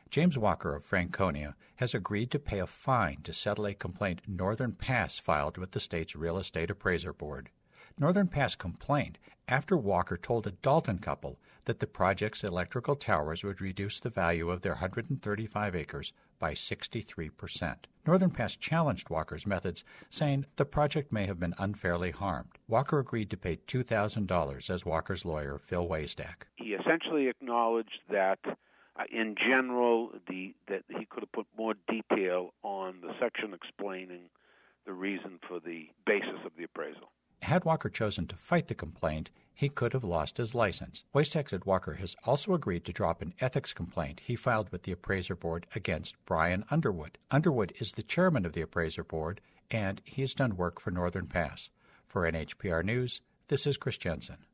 James Walker of Franconia has agreed to pay a fine to settle a complaint Northern Pass filed with the state's Real Estate Appraiser Board. Northern Pass complained after Walker told a Dalton couple that the project's electrical towers would reduce the value of their 135 acres by 63%. Northern Pass challenged Walker's methods, saying the project may have been unfairly harmed. Walker agreed to pay $2,000 as Walker's lawyer, Phil Waystack. He essentially acknowledged that in general, that he could have put more detail on the section explaining the reason for the basis of the appraisal. Had Walker chosen to fight the complaint, he could have lost his license. Waystack said Walker has also agreed to drop an ethics complaint he filed with the Appraiser Board against Brian Underwood. Underwood is the chairman of the Appraiser Board, and he has done work for Northern Pass. For NHPR News, this is Chris Jensen.